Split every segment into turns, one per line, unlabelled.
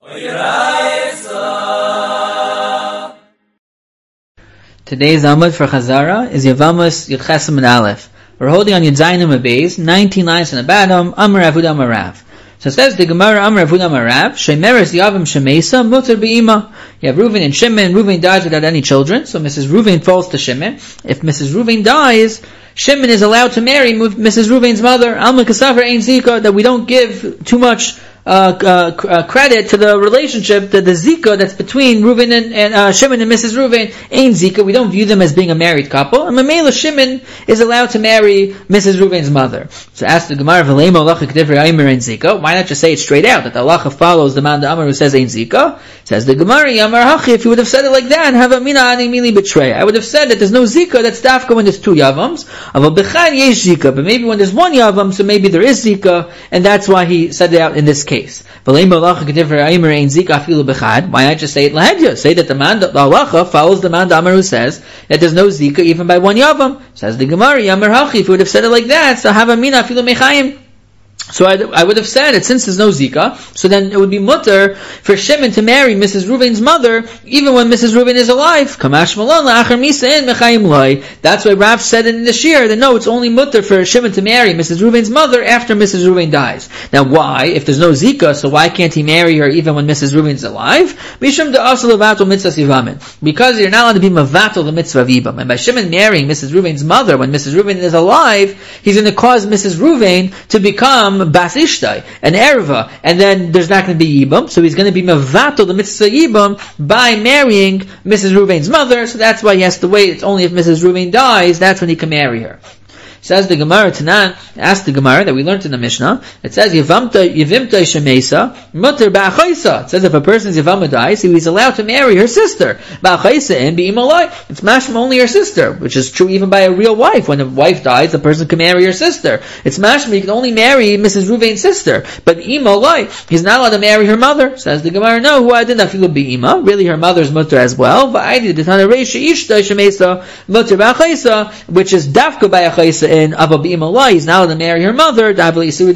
Today's Amud for Chazara is Yavamas Yud Ches Amud Aleph. We're holding on Yud Zayin Amud Beis, 19 lines in the bottom, Amar Avud Amar Rav. So it says the Gemara Amar Avud Amar Rav, Shemeres Yavam Shemesa Mutar Be'ima. You have Reuven and Shimon. Reuven dies without any children, so Mrs. Reuven falls to Shimon. If Mrs. Reuven dies, Shimon is allowed to marry Mrs. Reuven's mother. Alma Kasavar Ein Zika, that we don't give too much credit to the relationship, to the Zika that's between Reuven and Shimon and Mrs. Reuven. Ein Zika, we don't view them as being a married couple. And Mamela Shimon is allowed to marry Mrs. Reuven's mother. So ask the Gemara, V'leimo Lacha K'divrei Aimer Ein Zika. Why not just say it straight out, that the Halacha follows the man the Amar who says Ein Zika? Says the Gemara, Yamar Hachi, if you would have said it like that, have a mina ani mili betray. I would have said that there's no Zika, that's dafka when there's two Yavams. Aval B'chain yesh Zika, but maybe when there's one Yavam, so maybe there is Zika, and that's why he said it out in this case. Why not just say it lahedya? Say that the halacha follows the man the Amar who says that there's no zika even by one yavam. Says the Gemara, Yamar Hachi, if you would have said it like that, so have a mina afilu mechayim. So I would have said it, since there's no Zika, so then it would be mutter for Shimon to marry Mrs. Reuven's mother, even when Mrs. Reuven is alive. Kamash malon la'achar misa in mechayim loy. That's why Rav said in the shir that no, it's only mutter for Shimon to marry Mrs. Reuven's mother after Mrs. Reuven dies. Now why? If there's no Zika, so why can't he marry her even when Mrs. Reuven's alive? Mishum da'asal levatul mitzvah sivamin. Because you're not allowed to be mavatul the mitzvah of ibam. And by Shimon marrying Mrs. Reuven's mother when Mrs. Reuven is alive, he's going to cause Mrs. Reuven to become Bas Ishtai, an Erva, and then there's not going to be Yibam, so he's going to be Mavato, the mitzvah Yibam, by marrying Mrs. Reuven's mother, so that's why he has to wait. It's only if Mrs. Reuven dies, that's when he can marry her. Says the Gemara Tanan, ask the Gemara that we learned in the Mishnah, it says, Yivimta Shemesa, Mutter Ba'achaisa. It says if a person's Yivama dies, he's allowed to marry her sister. Ba'achaisa and Be'imalai. It's mashma only her sister, which is true even by a real wife. When a wife dies, the person can marry her sister. It's mashma, you can only marry Mrs. Reuven's sister. But Imalai, he's not allowed to marry her mother. Says the Gemara, no, who I did not feel Be'ima. Really her mother's mutter as well. Va'aydi D'tana Reisha Ishta Shemesa, Mutter Ba'achaisa, which is Dafka Ba'achaisa in Abba B'imalai, he's not allowed to marry her mother. That's an Issa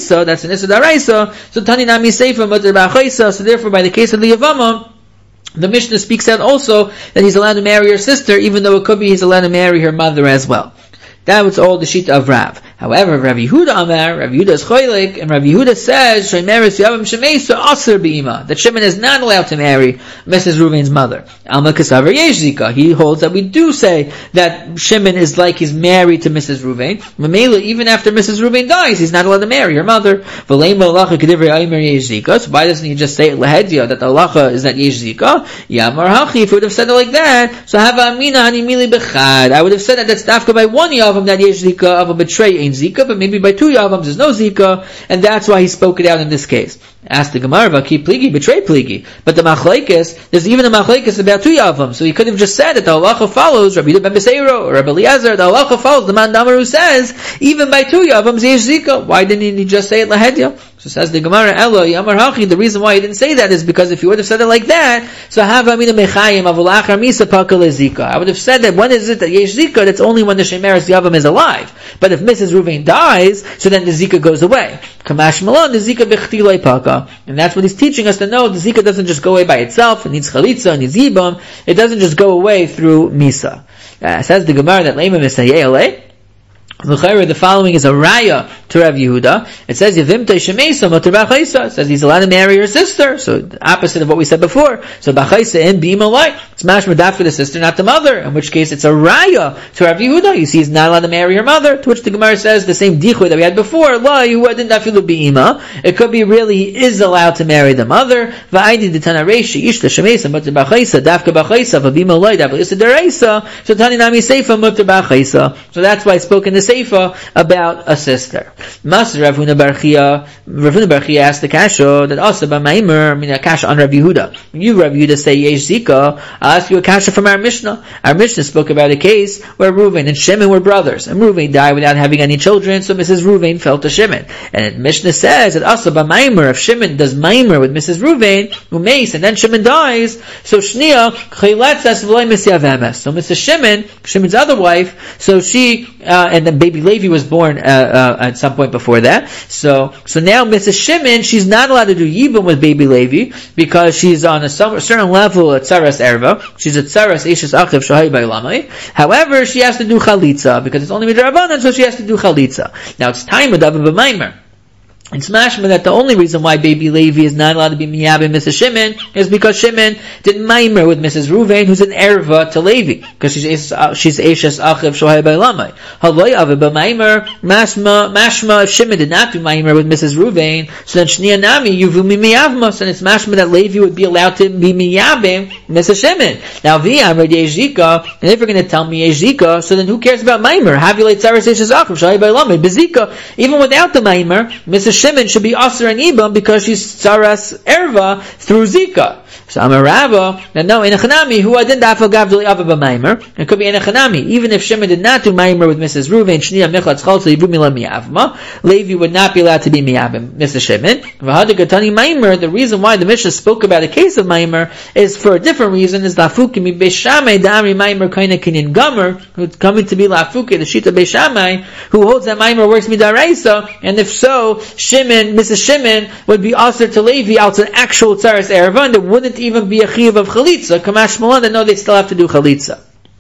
D'Araisa. So Tani Nami Seifa Mutter Ba'achaisa. So therefore, by the case of the Yavama, the Mishnah speaks out also that he's allowed to marry her sister, even though it could be he's allowed to marry her mother as well. That was all the shita of Rav. However, Rav Yehuda Amar, Rav Yehuda is choilik, and Rav Yehuda says, Shemeres Yavam Shemesa Aser B'ima, that Shimon is not allowed to marry Mrs. Reuven's mother. Alma Kasavar Yesh Zika, he holds that we do say that Shimon is like he's married to Mrs. Reuven. Mamela, even after Mrs. Reuven dies, he's not allowed to marry her mother. V'leim Halacha K'divrei Aimer Yesh Zika, so why doesn't he just say Lahedya, that the Halacha is that Yesh Zika? Yamar Hachi, if he would have said it like that, so have Amina Hani Mili Bechad, I would have said that that's dafka by one Yavam, that Yesh Zika of a betray ain't Zika, but maybe by two Yavams there's no Zika, and that's why he spoke it out in this case. Ask the Gemara, Vaki Pligi, betray Pligi. But the Machlekes, there's even a Machlekes about two Yavams, so he could have just said that the Halacha follows Rabbi Yehuda ben Beseiro, or Rabbi Eliezer, the Halacha follows the man Damar who says, even by two Yavams Yesh Zika. Why didn't he just say it Lahedya? So says the Gemara, Elo, Yamar Hachi, the reason why he didn't say that is because if he would have said it like that, so have Amina Mechayim, Avulachar Misa Pakal Zika. I would have said that when is it that Yesh Zika, that's only when the Shemeres Yavam is alive. But if Mrs. Reuven dies, so then the Zika goes away. Kamash Malon, the Zika Bechtilai Paka. And that's what he's teaching us to know, the Zika doesn't just go away by itself, it needs Chalitza, it needs Yibam, it doesn't just go away through Misa. Says the Gemara that Lema Misayeh the following is a raya to Rav Yehuda. It says Yevimta Shemesa Mutter B'achaisa. It says he's allowed to marry her sister. So the opposite of what we said before. So B'achaisa and B'imalai. It's mashma daf for the sister, not the mother. In which case it's a raya to Rav Yehuda. You see, he's not allowed to marry her mother. To which the Gemara says the same dichoy that we had before. La Yehuda didn't dafilu b'ima. It could be really he is allowed to marry the mother. Va'aydi d'tana reishi ishta Shemesa Mutter B'achaisa dafka B'achaisa v'B'imalai dafka Issa D'Araisa. So Tani Nami Seifa Mutter B'achaisa. So that's why I spoke in the Seifa about a sister. Mas Rav Huna Bar Chia asked the kasha that also by Maimer, I mean a kasha on Rav Yehuda. You Rav Yehuda say Yesh Zika, I'll ask you a kasha from our Mishnah. Our Mishnah spoke about a case where Reuven and Shimon were brothers, and Reuven died without having any children, so Mrs. Reuven fell to Shimon. And Mishnah says that also by Maimer, if Shimon does Maimer with Mrs. Reuven, umeis, and then Shimon dies, so Shnia, chayletzas v'loy misyavemes. So Mrs. Shimon, Shimon's other wife, so she, and then baby Levi was born, at some point before that. So now Mrs. Shimon, she's not allowed to do Yibum with baby Levi, because she's on a certain level at Tzaras Erva. She's at Tzaras Eishes Achiv Shohay Bailamai. However, she has to do Chalitza, because it's only Midrabanan, so she has to do Chalitza. Now it's time with David B'Maimer. It's mashma that the only reason why baby Levi is not allowed to be miyabim Mrs. Shimon is because Shimon did maimer with Mrs. Reuven, who's an erva to Levi, because she's Eishes Achiv Shohay Bailamai. Haloi Avi B'Maimer, mashma, if Shimon did not do maimer with Mrs. Reuven, so then Shnia Nami, Yuvu Miyavmos, and it's mashma that Levi would be allowed to be miyabim Mrs. Shimon. Now, V'Amr Yezika, and if you're going to tell me Yezika, so then who cares about maimer? Havulei Tzaras Eishes Achiv Shohay Bailamai. Bezika, even without the maimer, Mrs. Shimon should be Aser and Ibam because she's Tzaras Erva through Zika. So Amarava, and no, in a Chanami, who didn't dafel gavduli ava b'maimer, it could be in a Chanami. Even if Shimon did not do maimer with Mrs. Reuven, Shnia Michatz Chaltz Yivu Mila Miyavma, Levi would not be allowed to be Miyavim, Mrs. Shimon. V'hadagatani maimer, the reason why the Mishnah spoke about a case of maimer is for a different reason, is Lafuki mi Beishamai Da'amri maimer kaina kinin gomer, who's coming to be Lafuki, the Shita Beishamai, who holds that maimer works midaraisa, and if so, Shimon, Mrs. Shimon, would be Aser to Levi out to actual Tzaras Erva, and there wouldn't even be a chiyuv of chalitza. Kamash Malon, they know they still have to do chalitza.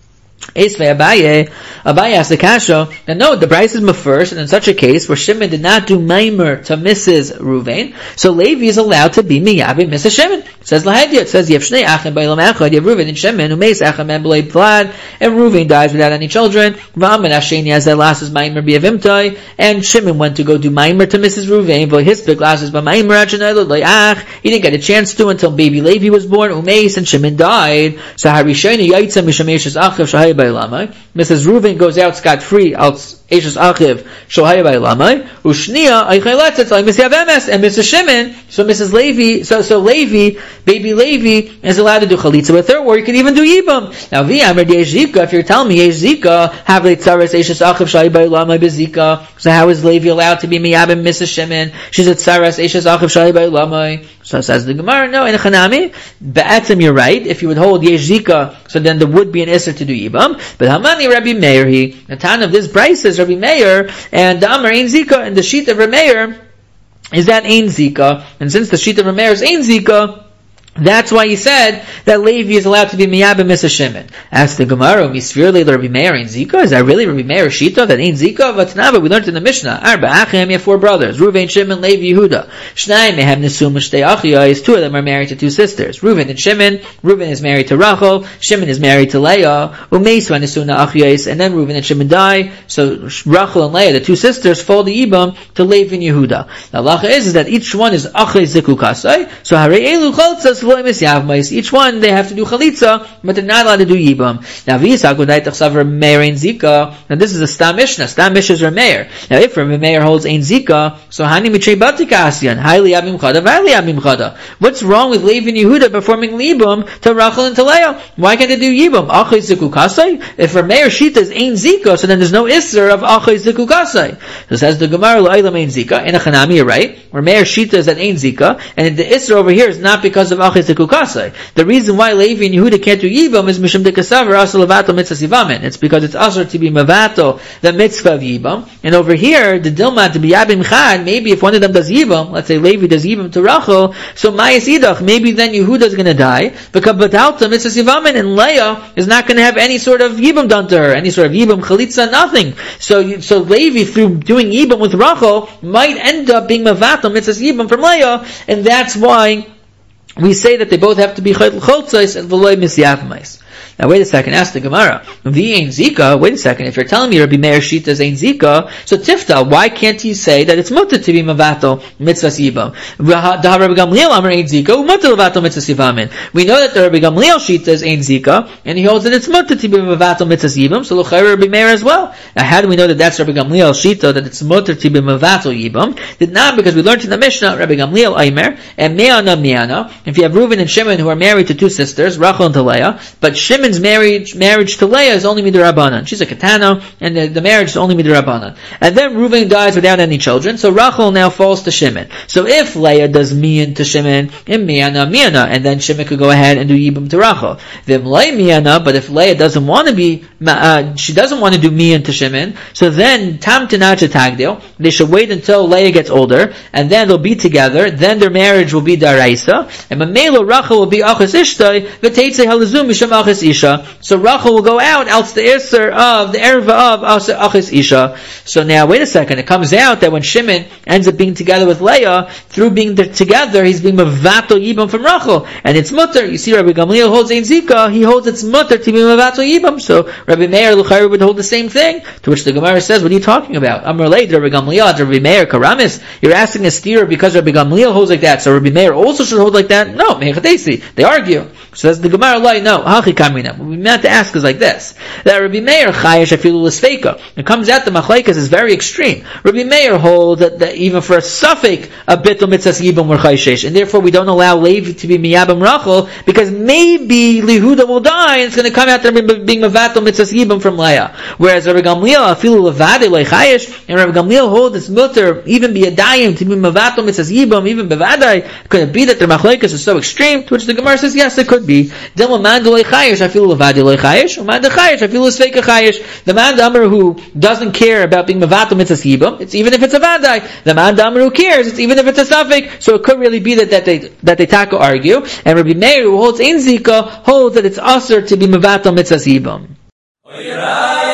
Abaye asked the kasha, and no, the Bryce is first, and in such a case where Shimon did not do maimer to Mrs. Reuven, so Levi is allowed to be miyabi Mrs. Shimon. It says Lahedya, it says Yev Shnei Achim Bailam Echad, Yev Reuven and Shimon, who makes Achim and B'lei Plad, and Reuven dies without any children. V'amen Asheni as that last is maimer b'yavimtai, and Shimon went to go do maimer to Mrs. Reuven. V'hispik last is b'maimer achenaylo loyach. He didn't get a chance to until baby Levi was born. Umeis and Shimon died. So Harishayni Yaitza Mishameshes Achiv Shahai Bailamai. Mrs. Reuven goes out scot-free, out Eishes Achiv Shohaya Bailamai, Ushnia Eichayletzet like Misyavemes, and Mrs. Shimon, so Mrs. Levi, so Levi, baby Levi, is allowed to do Chalitza with her, or you can even do Yibam. Now V'Amr Yezika, if you're telling me Yezika, have le Tzaras Eishes Achiv Shohaya Bailamai Bezika, so how is Levi allowed to be Miyabim Mrs. Shimon? She's at Tzaras Eishes Achiv Shohaya Bailamai. So says the Gemara, no, in a Chanami, Be'atzim you're right, if you would hold Yezika, so then there would be an Isser to do Yibam, but Hamani Rabbi Meir, the time of this Bryce is Rabbi Meir, and the Amar Ein Zika, and the sheet of Rabbi Meir is that Ein Zika, and since the sheet of Rabbi Meir is Ein Zika, that's why he said that Levi is allowed to be miyabim Mrs. Shimon. Asked the Gemara, Misfirli Rabbi Meir Ein Zika? Is that really Rabbi Meir Shita that Ein Zika? Vatnava, we learned in the Mishnah. Arba Achim, you have 4 brothers. Reuven, Shimon, Levi, Yehuda. Shnai mehem nesum shtei achiyos. 2 of them are married to 2 sisters. Reuven and Shimon. Reuven is married to Rachel. Shimon is married to Leah. Umeisva nesuna achiyos. And then Reuven and Shimon die. So Rachel and Leah, the 2 sisters, fall the Ibam to Levi and Yehuda. The halacha is that each one is achay zikukasai. So harei elu chaltzas. Each one they have to do chalitza, but they're not allowed to do yibam. Now this is a stam mishnah. Stam mishnah is Rameir. Now if Rameir holds ein zika, so hani mitrei batika asyan highly abim chada, highly abim chada. What's wrong with Levi and Yehuda performing libam to Rachel and to Leah? Why can't they do yibam? Achay zikukasai. If Rameir shita is ein zika, so then there's no isser of achay zikukasai. So says the Gemara lo'aylam ein zika. In a chanami, you're right. Rameir shita is at ein zika, and the isser over here is not because of achay zikukasai. The reason why Levi and Yehuda can't do Yibam is Mishum Dekasavar Asal Levato Mitzvah Sivamin. It's because it's Asar to be Mavato, the Mitzvah of Yibam. And over here, the Dilma to be Yabim Chad, maybe if one of them does Yibam, let's say Levi does Yibam to Rachel, so Mayas Idach, maybe then Yehuda is going to die, because Batalta Mitzvah Sivamin, and Leah is not going to have any sort of Yibam done to her, any sort of Yibam Chalitza, nothing. So Levi, through doing Yibam with Rachel, might end up being Mavato Mitzvah Yibam from Leah, and that's why we say that they both have to be chayl choltzais and v'loy misyavmais. Now wait a second, ask the Gemara. The Ein Zika, wait a second, if you're telling me Rabbi Meir Shita is Ein Zika, so Tifta, why can't he say that it's mutter to be Mavato Mitzvahs Yibam? Rabbi Gamliel Amar Ein Zika, mutter Mavato Mitzvahs Yibamin. We know that the Rabbi Gamliel Shita is Ein Zika, and he holds that it's mutter to be Mavato Mitzvahs Yibam, so L'chayr Rabbi Meir as well. Now how do we know that that's Rabbi Gamliel Shita, that it's mutter to be Mavato Yibam? Did not, because we learned in the Mishnah, Rabbi Gamliel Aimer, and Me'ana, if you have Reuven and Shimon who are married to two sisters, Rachel and to Leah, but Shimon's marriage to Leah is only midrabanan. She's a katana, and the marriage is only midrabanan. And then Reuven dies without any children, so Rachel now falls to Shimon. So if Leah does mian to Shimon, in miana, and then Shimon could go ahead and do yibum to Rachel. V'mlei miana, but if Leah doesn't want to she doesn't want to do mian to Shimon, so then tam tinacha tagdil, they should wait until Leah gets older, and then they'll be together, then their marriage will be daraisa, and Mamela Rachel will be achas ishtay, v'teitzei halazum misham achas isha. So Rachel will go out the Isser of the erva of achas isha. So now wait a second, it comes out that when Shimon ends up being together with Leah, through being together, he's being mavato yibam from Rachel, and it's mutter. You see, Rabbi Gamliel holds Ein Zika, he holds it's mutter to be mavato yibam. So Rabbi Meir L'chayr would hold the same thing. To which the Gemara says, what are you talking about? Amar Lei, Rabbi Gamliel, Rabbi Meir Karamis. You're asking a steer because Rabbi Gamliel holds like that, so Rabbi Meir also should hold like that? No, they argue. Says the Gemara, no, hachi kamina. What we meant to ask is like this: that Rabbi Meir chayesh afilu l'sfeika. It comes out the machlekes is very extreme. Rabbi Meir holds that even for a suffix a bitul mitzvahs yibam we're chayesh, and therefore we don't allow Levi to be miyabam Rachel because maybe Lihuda will die and it's going to come out there being mavatul mitzvahs yibam from Leah. Whereas Rabbi Gamliel afilu levade lo chayesh, and Rabbi Gamliel holds this mutter even be a dayim to be mavatul mitzvahs yibam even bevadai. Could it be that the machlekes is so extreme? To which the Gemara says yes, it could be. The man who doesn't care about being mavato mitzvahs yibam, it's even if it's a vadai. The man who cares, it's even if it's a suffix. So it could really be that they taka argue. And Rabbi Meir, who holds Ein Zika, holds that it's usher to be mavato mitzvahs yibam.